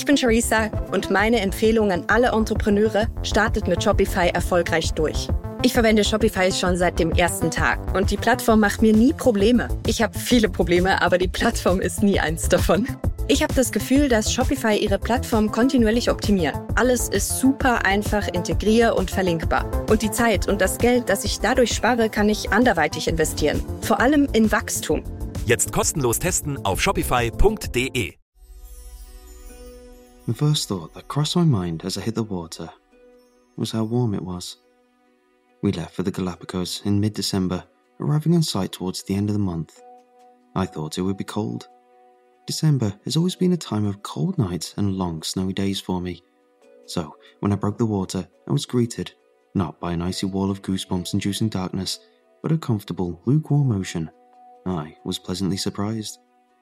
Ich bin Charissa und meine Empfehlung an alle Entrepreneure: startet mit Shopify erfolgreich durch. Ich verwende Shopify schon seit dem ersten Tag und die Plattform macht mir nie Probleme. Ich habe viele Probleme, aber die Plattform ist nie eins davon. Ich habe das Gefühl, dass Shopify ihre Plattform kontinuierlich optimiert. Alles ist super einfach integrier- und verlinkbar. Und die Zeit und das Geld, das ich dadurch spare, kann ich anderweitig investieren. Vor allem in Wachstum. Jetzt kostenlos testen auf shopify.de. The first thought that crossed my mind as I hit the water was how warm it was. We left for the Galapagos in mid-December, arriving on site towards the end of the month. I thought it would be cold. December has always been a time of cold nights and long snowy days for me. So, when I broke the water, I was greeted, not by an icy wall of goosebumps-inducing darkness, but a comfortable, lukewarm ocean. I was pleasantly surprised.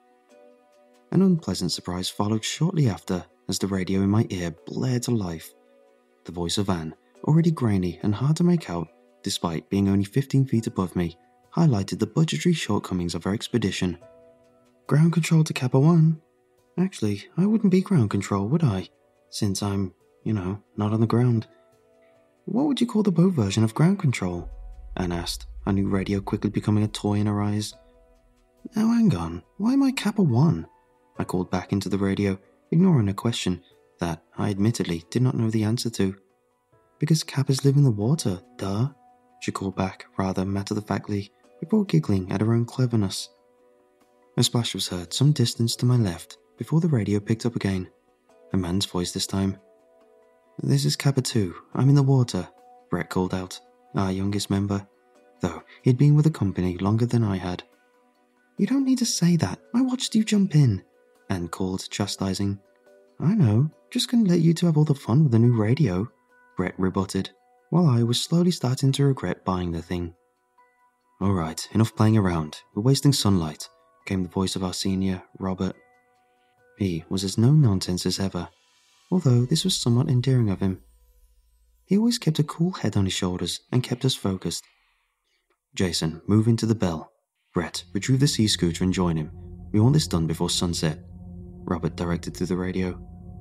An unpleasant surprise followed shortly after as the radio in my ear blared to life. The voice of Anne, already grainy and hard to make out, despite being only 15 feet above me, highlighted the budgetary shortcomings of our expedition. Ground control to Kappa 1? Actually, I wouldn't be ground control, would I? Since I'm, not on the ground. What would you call the boat version of ground control? Anne asked, her new radio quickly becoming a toy in her eyes. Now hang on, why am I Kappa 1? I called back into the radio, ignoring a question that I admittedly did not know the answer to. Because Kappas live in the water, duh, she called back rather matter-of-factly, before giggling at her own cleverness. A splash was heard some distance to my left before the radio picked up again. A man's voice this time. This is Kappa 2, I'm in the water, Brett called out, our youngest member, though he'd been with the company longer than I had. You don't need to say that, I watched you jump in, Anne called, chastising. I know, just couldn't let you two have all the fun with the new radio, Brett rebutted, while I was slowly starting to regret buying the thing. Alright, enough playing around, we're wasting sunlight, came the voice of our senior, Robert. He was as no-nonsense as ever, although this was somewhat endearing of him. He always kept a cool head on his shoulders and kept us focused. Jason, move into the bell. Brett, retrieve the sea scooter and join him. We want this done before sunset, Robert directed through the radio.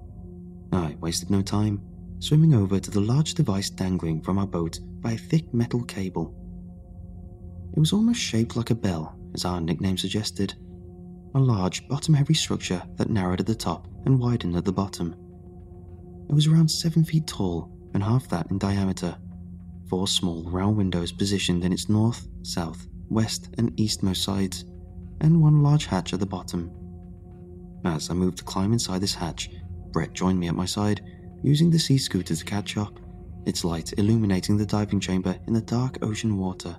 I wasted no time, swimming over to the large device dangling from our boat by a thick metal cable. It was almost shaped like a bell, as our nickname suggested. A large, bottom-heavy structure that narrowed at the top and widened at the bottom. It was around 7 feet tall and half that in diameter. 4 small, round windows positioned in its north, south, west and eastmost sides, and 1 large hatch at the bottom. As I moved to climb inside this hatch, Brett joined me at my side, using the sea scooter to catch up, its light illuminating the diving chamber in the dark ocean water.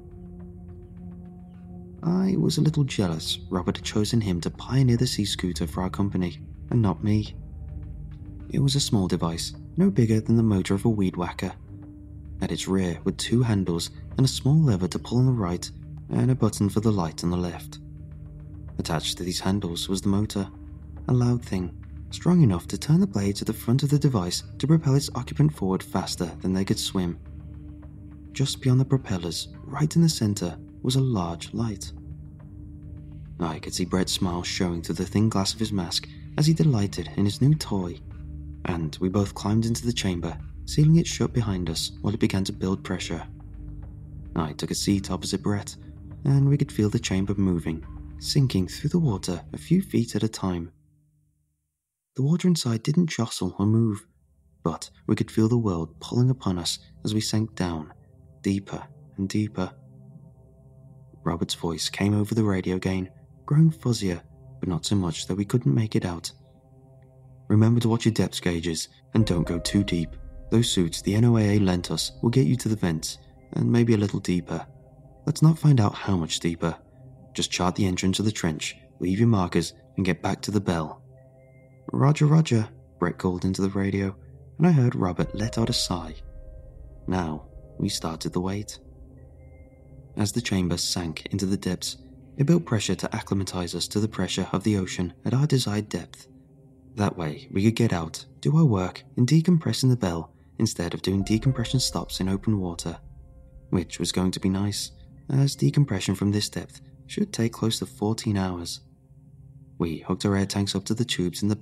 I was a little jealous Robert had chosen him to pioneer the sea scooter for our company, and not me. It was a small device, no bigger than the motor of a weed whacker. At its rear were 2 handles and a small lever to pull on the right, and a button for the light on the left. Attached to these handles was the motor, a loud thing, strong enough to turn the blade to the front of the device to propel its occupant forward faster than they could swim. Just beyond the propellers, right in the center, was a large light. I could see Brett's smile showing through the thin glass of his mask as he delighted in his new toy, and we both climbed into the chamber, sealing it shut behind us while it began to build pressure. I took a seat opposite Brett, and we could feel the chamber moving, sinking through the water a few feet at a time. The water inside didn't jostle or move, but we could feel the world pulling upon us as we sank down, deeper and deeper. Robert's voice came over the radio again, growing fuzzier, but not so much that we couldn't make it out. Remember to watch your depth gauges, and don't go too deep. Those suits the NOAA lent us will get you to the vents, and maybe a little deeper. Let's not find out how much deeper. Just chart the entrance of the trench, leave your markers, and get back to the bell. Roger, Roger, Brett called into the radio, and I heard Robert let out a sigh. Now, we started the wait. As the chamber sank into the depths, it built pressure to acclimatize us to the pressure of the ocean at our desired depth. That way, we could get out, do our work, and decompress in the bell instead of doing decompression stops in open water, which was going to be nice, as decompression from this depth should take close to 14 hours. We hooked our air tanks up to the tubes in the bell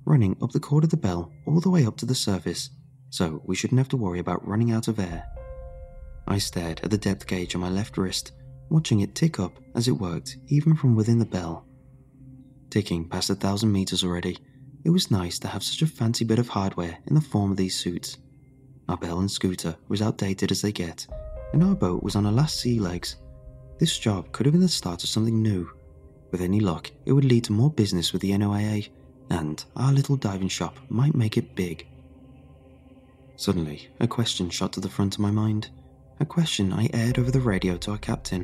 running up the cord of the bell all the way up to the surface, so we shouldn't have to worry about running out of air. I stared at the depth gauge on my left wrist, watching it tick up as it worked even from within the bell. Ticking past 1,000 meters already, it was nice to have such a fancy bit of hardware in the form of these suits. Our bell and scooter was outdated as they get, and our boat was on her last sea legs. This job could have been the start of something new. With any luck, it would lead to more business with the NOAA, and our little diving shop might make it big. Suddenly, a question shot to the front of my mind. A question I aired over the radio to our captain.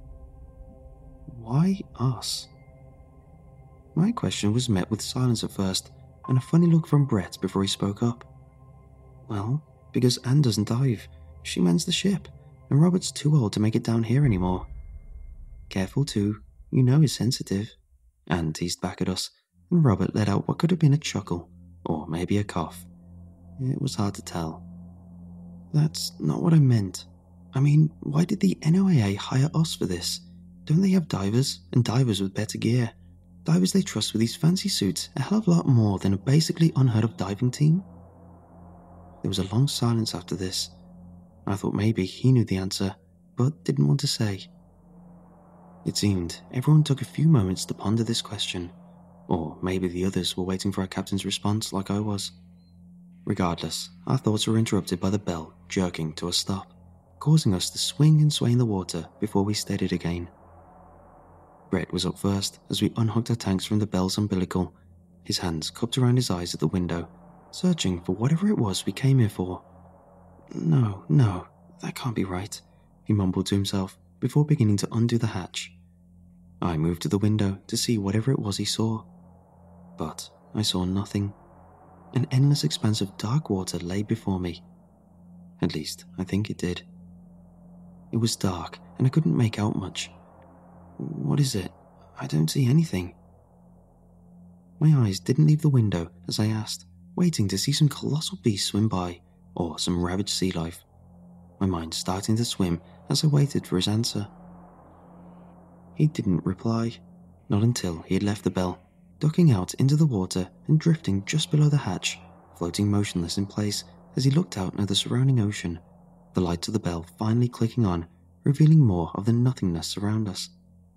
Why us? My question was met with silence at first, and a funny look from Brett before he spoke up. Well, because Anne doesn't dive. She mans the ship, and Robert's too old to make it down here anymore. Careful too, you know he's sensitive. Anne teased back at us, and Robert let out what could have been a chuckle, or maybe a cough. It was hard to tell. That's not what I meant. I mean, why did the NOAA hire us for this? Don't they have divers, and divers with better gear? Divers they trust with these fancy suits a hell of a lot more than a basically unheard of diving team? There was a long silence after this. I thought maybe he knew the answer, but didn't want to say. It seemed everyone took a few moments to ponder this question, or maybe the others were waiting for our captain's response like I was. Regardless, our thoughts were interrupted by the bell jerking to a stop, causing us to swing and sway in the water before we steadied again. Brett was up first as we unhooked our tanks from the bell's umbilical, his hands cupped around his eyes at the window, searching for whatever it was we came here for. No, that can't be right, he mumbled to himself before beginning to undo the hatch. I moved to the window to see whatever it was he saw, but I saw nothing. An endless expanse of dark water lay before me. At least, I think it did. It was dark, and I couldn't make out much. What is it? I don't see anything. My eyes didn't leave the window as I asked, waiting to see some colossal beast swim by, or some ravaged sea life. My mind starting to swim as I waited for his answer. He didn't reply, not until he had left the bell, ducking out into the water and drifting just below the hatch, floating motionless in place as he looked out at the surrounding ocean, the lights of the bell finally clicking on, revealing more of the nothingness around us.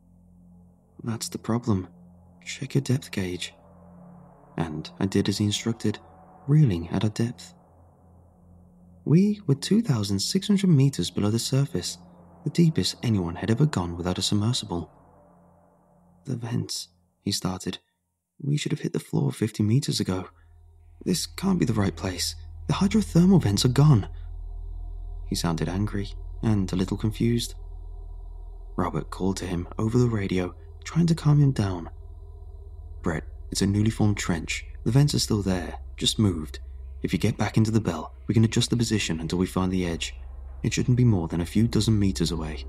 That's the problem. Check your depth gauge. And I did as he instructed, reeling at our depth. We were 2,600 meters below the surface, the deepest anyone had ever gone without a submersible. The vents, he started. We should have hit the floor 50 meters ago. This can't be the right place. The hydrothermal vents are gone. He sounded angry and a little confused. Robert called to him over the radio, trying to calm him down. Brett, it's a newly formed trench. The vents are still there, just moved. If you get back into the bell, we can adjust the position until we find the edge. It shouldn't be more than a few dozen meters away.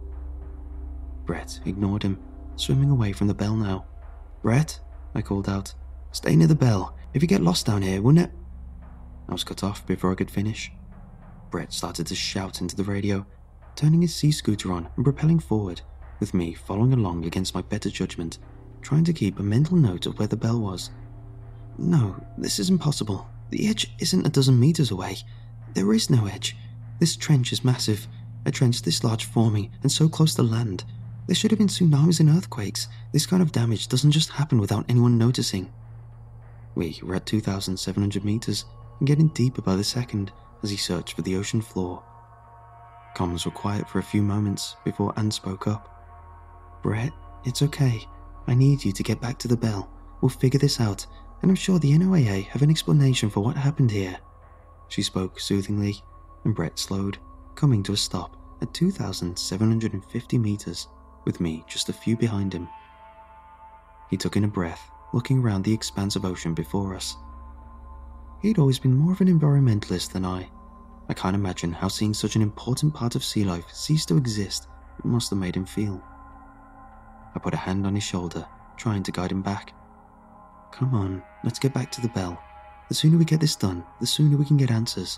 Brett ignored him, swimming away from the bell now. Brett, I called out, stay near the bell. If you get lost down here, we'll I was cut off before I could finish. Brett started to shout into the radio, turning his sea scooter on and propelling forward, with me following along against my better judgment, trying to keep a mental note of where the bell was. No, this isn't possible. The edge isn't a dozen meters away. There is no edge. This trench is massive, a trench this large forming and so close to land. There should have been tsunamis and earthquakes. This kind of damage doesn't just happen without anyone noticing. We were at 2,700 meters and getting deeper by the second as he searched for the ocean floor. Comms were quiet for a few moments before Anne spoke up. Brett, it's okay. I need you to get back to the bell. We'll figure this out, and I'm sure the NOAA have an explanation for what happened here. She spoke soothingly, and Brett slowed, coming to a stop at 2,750 meters, with me just a few behind him. He took in a breath, looking around the expanse of ocean before us. He'd always been more of an environmentalist than I. I can't imagine how seeing such an important part of sea life cease to exist must have made him feel. I put a hand on his shoulder, trying to guide him back. Come on, let's get back to the bell. The sooner we get this done, the sooner we can get answers.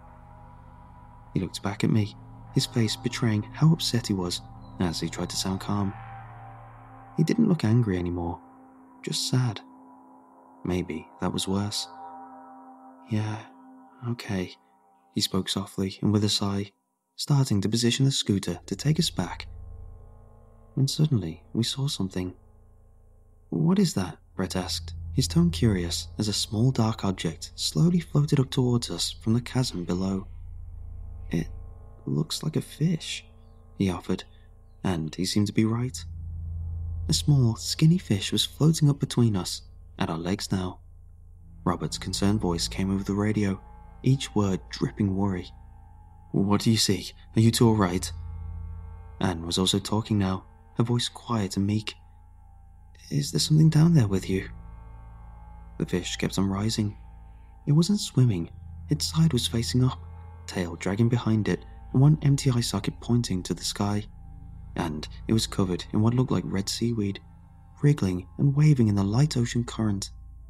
He looked back at me, his face betraying how upset he was as he tried to sound calm. He didn't look angry anymore, just sad. maybe that was worse. Yeah, okay, he spoke softly and with a sigh, starting to position the scooter to take us back. When suddenly we saw something. What is that? Brett asked, his tone curious as a small dark object slowly floated up towards us from the chasm below. It looks like a fish, he offered, and he seemed to be right. A small, skinny fish was floating up between us, at our legs now. Robert's concerned voice came over the radio, each word dripping worry. What do you see? Are you two alright? Anne was also talking now, her voice quiet and meek. Is there something down there with you? The fish kept on rising. It wasn't swimming, its side was facing up, tail dragging behind it, and one empty eye socket pointing to the sky. And it was covered in what looked like red seaweed, wriggling and waving in the light ocean current.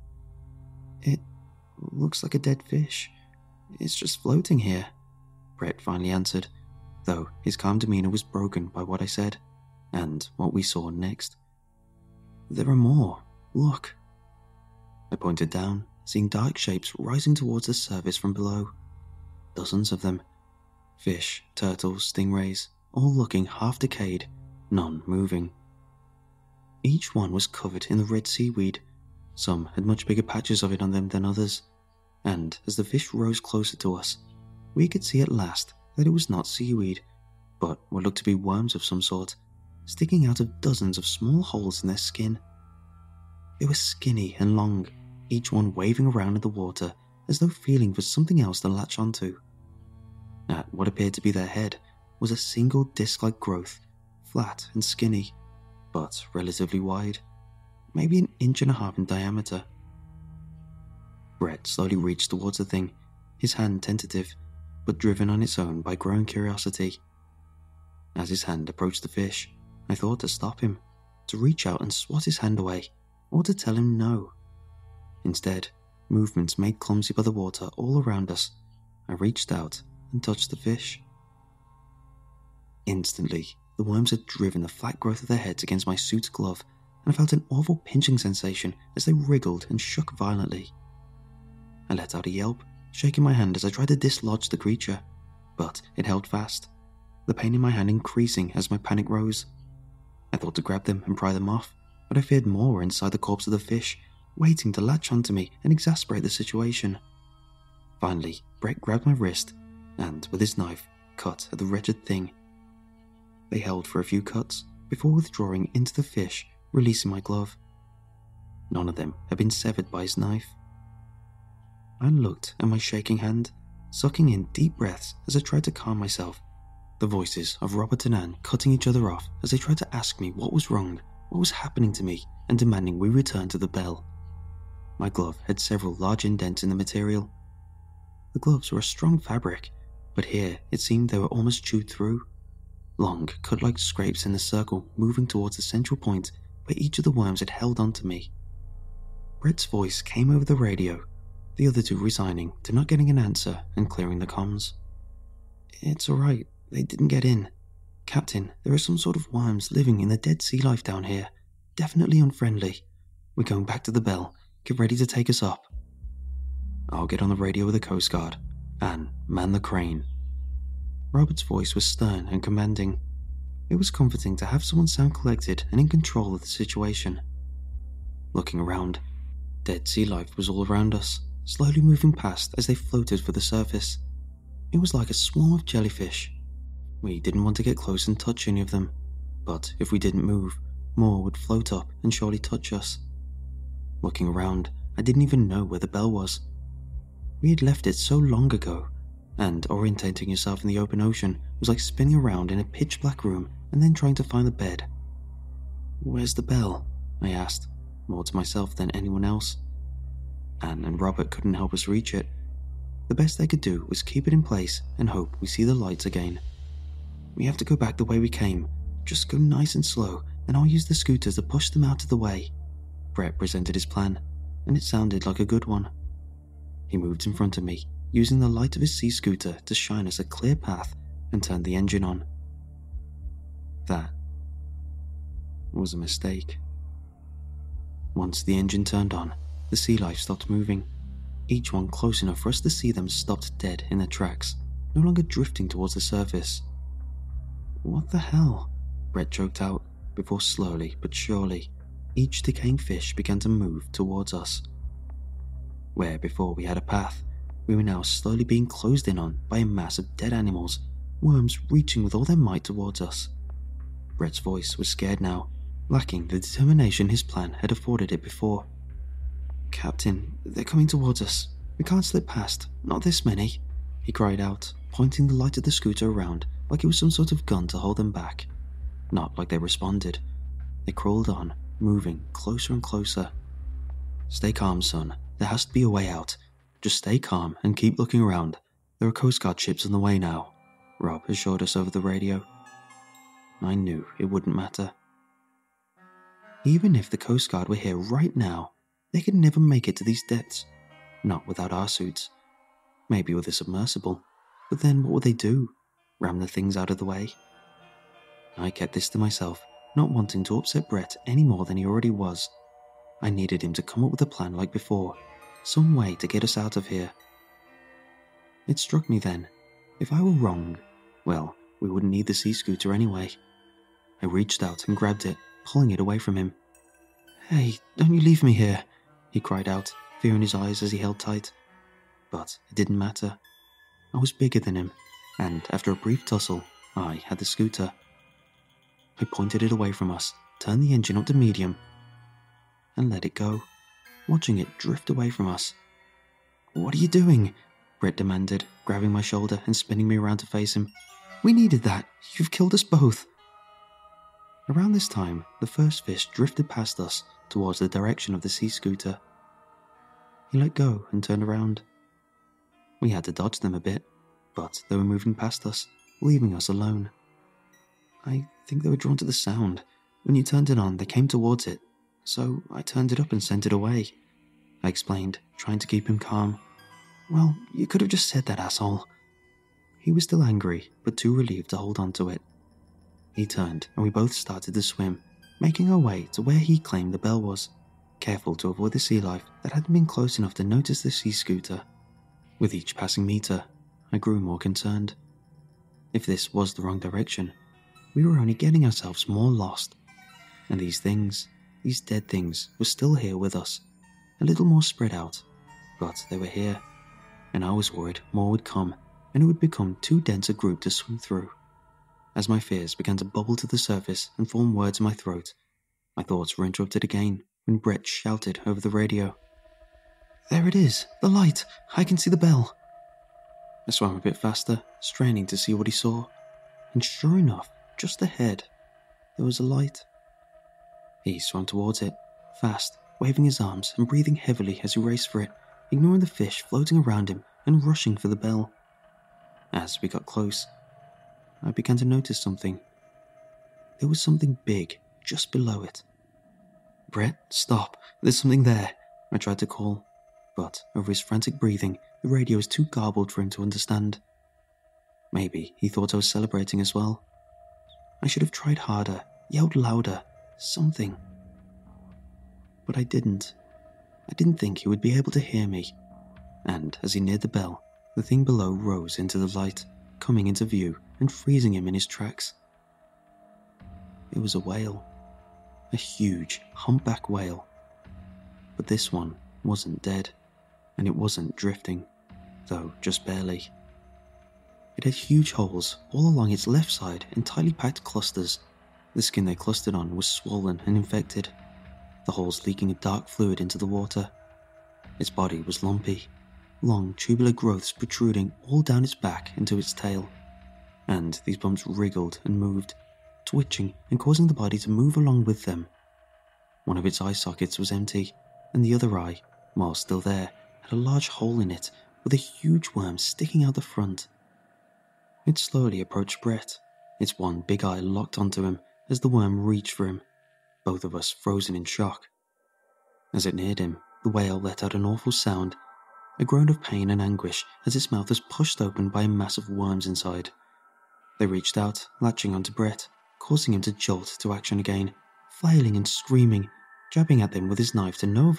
It looks like a dead fish. It's just floating here, Brett finally answered, though his calm demeanor was broken by what I said, and what we saw next. There are more. Look. I pointed down, seeing dark shapes rising towards the surface from below. Dozens of them. Fish, turtles, stingrays, all looking half decayed, none moving. Each one was covered in the red seaweed. Some had much bigger patches of it on them than others, and as the fish rose closer to us, we could see at last that it was not seaweed, but what looked to be worms of some sort, sticking out of dozens of small holes in their skin. They were skinny and long, each one waving around in the water as though feeling for something else to latch onto. At what appeared to be their head was a single disc-like growth, flat and skinny, but relatively wide, maybe 1.5 inches in diameter. Brett slowly reached towards the thing, his hand tentative, but driven on its own by growing curiosity. As his hand approached the fish, I thought to stop him, to reach out and swat his hand away, or to tell him no. Instead, movements made clumsy by the water all around us, I reached out and touched the fish. Instantly, the worms had driven the flat growth of their heads against my suit's glove, and I felt an awful pinching sensation as they wriggled and shook violently. I let out a yelp, shaking my hand as I tried to dislodge the creature, but it held fast, the pain in my hand increasing as my panic rose. I thought to grab them and pry them off, but I feared more were inside the corpse of the fish, waiting to latch onto me and exasperate the situation. Finally, Brett grabbed my wrist and, with his knife, cut at the wretched thing. They held for a few cuts before withdrawing into the fish, releasing my glove. None of them had been severed by his knife. I looked at my shaking hand, sucking in deep breaths as I tried to calm myself, the voices of Robert and Anne cutting each other off as they tried to ask me what was wrong, what was happening to me, and demanding we return to the bell. My glove had several large indents in the material. The gloves were a strong fabric, but here it seemed they were almost chewed through. Long, cut-like scrapes in a circle moving towards the central point where each of the worms had held onto me. Brett's voice came over the radio, the other two resigning to not getting an answer and clearing the comms. It's alright, they didn't get in. Captain, there are some sort of worms living in the dead sea life down here. Definitely unfriendly. We're going back to the bell. Get ready to take us up. I'll get on the radio with the Coast Guard and man the crane. Robert's voice was stern and commanding. It was comforting to have someone sound collected and in control of the situation. Looking around, dead sea life was all around us, slowly moving past as they floated for the surface. It was like a swarm of jellyfish. We didn't want to get close and touch any of them, but if we didn't move, more would float up and surely touch us. Looking around, I didn't even know where the bell was. We had left it so long ago, and orientating yourself in the open ocean was like spinning around in a pitch-black room and then trying to find the bed. Where's the bell? I asked, more to myself than anyone else. Anne and Robert couldn't help us reach it. The best they could do was keep it in place and hope we see the lights again. We have to go back the way we came. Just go nice and slow, and I'll use the scooters to push them out of the way. Brett presented his plan, and it sounded like a good one. He moved in front of me, using the light of his sea scooter to shine us a clear path and turned the engine on. That was a mistake. Once the engine turned on, the sea life stopped moving, each one close enough for us to see them stopped dead in their tracks, no longer drifting towards the surface. "What the hell?" Brett choked out, before slowly but surely, each decaying fish began to move towards us. Where before we had a path, we were now slowly being closed in on by a mass of dead animals, worms reaching with all their might towards us. Brett's voice was scared now, lacking the determination his plan had afforded it before. "Captain, they're coming towards us. We can't slip past, not this many," he cried out, pointing the light of the scooter around like it was some sort of gun to hold them back. Not like they responded. They crawled on, moving closer and closer. "Stay calm, son. There has to be a way out. Just stay calm and keep looking around. There are Coast Guard ships on the way now," Rob assured us over the radio. I knew it wouldn't matter. Even if the Coast Guard were here right now, they could never make it to these depths. Not without our suits. Maybe with a submersible. But then what would they do? Ram the things out of the way? I kept this to myself, not wanting to upset Brett any more than he already was. I needed him to come up with a plan like before, some way to get us out of here. It struck me then, if I were wrong, well, we wouldn't need the sea scooter anyway. I reached out and grabbed it, pulling it away from him. "Hey, don't you leave me here," he cried out, fear in his eyes as he held tight. But it didn't matter. I was bigger than him, and after a brief tussle, I had the scooter. I pointed it away from us, turned the engine up to medium, and let it go, watching it drift away from us. "What are you doing?" Brett demanded, grabbing my shoulder and spinning me around to face him. "We needed that. You've killed us both." Around this time, the first fish drifted past us towards the direction of the sea scooter. He let go and turned around. We had to dodge them a bit, but they were moving past us, leaving us alone. I think they were drawn to the sound. When you turned it on, they came towards it, so I turned it up and sent it away, I explained, trying to keep him calm. "Well, you could have just said that, asshole." He was still angry, but too relieved to hold on to it. He turned, and we both started to swim, making our way to where he claimed the bell was, careful to avoid the sea life that hadn't been close enough to notice the sea scooter. With each passing meter, I grew more concerned. If this was the wrong direction, we were only getting ourselves more lost. And these things, these dead things, were still here with us, a little more spread out, but they were here, and I was worried more would come, and it would become too dense a group to swim through. As my fears began to bubble to the surface and form words in my throat, my thoughts were interrupted again when Brett shouted over the radio. "There it is, the light! I can see the bell!" I swam a bit faster, straining to see what he saw, and sure enough, just ahead, there was a light. He swam towards it, fast, waving his arms and breathing heavily as he raced for it, ignoring the fish floating around him and rushing for the bell. As we got close, I began to notice something. There was something big just below it. "Brett, stop, there's something there," I tried to call, but over his frantic breathing, the radio was too garbled for him to understand. Maybe he thought I was celebrating as well. I should have tried harder, yelled louder, something. But I didn't. I didn't think he would be able to hear me, and as he neared the bell, the thing below rose into the light, coming into view and freezing him in his tracks. It was a whale. A huge, humpback whale. But this one wasn't dead, and it wasn't drifting, though just barely. It had huge holes all along its left side in tightly packed clusters. The skin they clustered on was swollen and infected, the holes leaking a dark fluid into the water. Its body was lumpy, long tubular growths protruding all down its back into its tail, and these bumps wriggled and moved, twitching and causing the body to move along with them. One of its eye sockets was empty, and the other eye, while still there, had a large hole in it with a huge worm sticking out the front. It slowly approached Brett, its one big eye locked onto him as the worm reached for him, both of us frozen in shock. As it neared him, the whale let out an awful sound, a groan of pain and anguish as its mouth was pushed open by a mass of worms inside. They reached out, latching onto Brett, causing him to jolt to action again, flailing and screaming, jabbing at them with his knife to no avail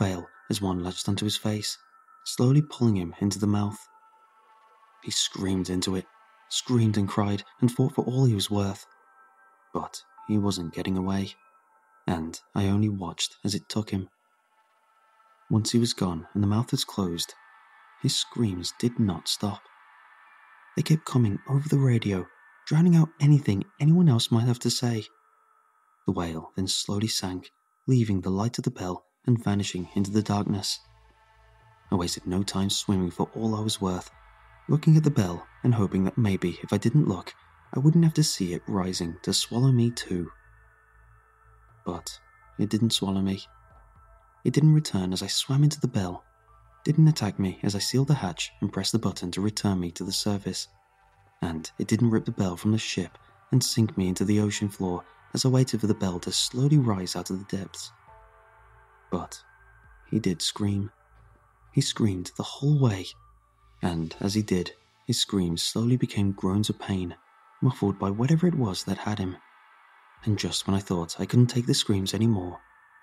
as one latched onto his face, slowly pulling him into the mouth. He screamed into it, screamed and cried and fought for all he was worth. But he wasn't getting away, and I only watched as it took him. Once he was gone and the mouth was closed, his screams did not stop. They kept coming over the radio, drowning out anything anyone else might have to say. The whale then slowly sank, leaving the light of the bell and vanishing into the darkness. I wasted no time swimming for all I was worth, looking at the bell and hoping that maybe if I didn't look, I wouldn't have to see it rising to swallow me too. But it didn't swallow me. It didn't return as I swam into the bell, didn't attack me as I sealed the hatch and pressed the button to return me to the surface, and it didn't rip the bell from the ship and sink me into the ocean floor as I waited for the bell to slowly rise out of the depths. But he did scream. He screamed the whole way, and as he did, his screams slowly became groans of pain, muffled by whatever it was that had him. And just when I thought I couldn't take the screams anymore,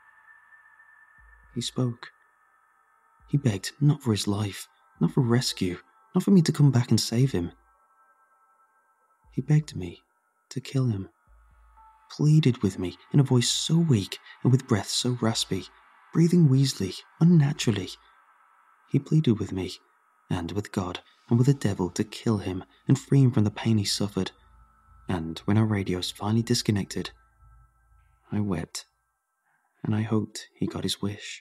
he spoke. He begged not for his life, not for rescue, not for me to come back and save him. He begged me to kill him, pleaded with me in a voice so weak and with breath so raspy, breathing wheezily, unnaturally. He pleaded with me, and with God, and with the devil to kill him and free him from the pain he suffered. And when our radios finally disconnected, I wept, and I hoped he got his wish.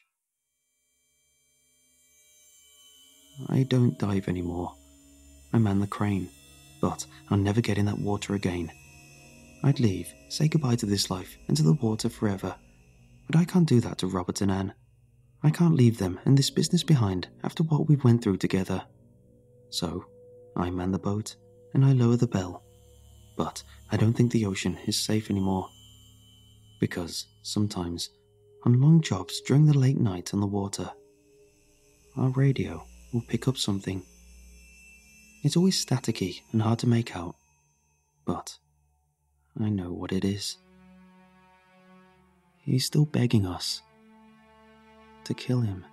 I don't dive anymore. I man the crane, but I'll never get in that water again. I'd leave, say goodbye to this life and to the water forever, but I can't do that to Robert and Anne. I can't leave them and this business behind after what we went through together. So, I man the boat and I lower the bell, but I don't think the ocean is safe anymore. Because sometimes, on long jobs during the late night on the water, our radio will pick up something. It's always staticky and hard to make out, but I know what it is. He's still begging us to kill him.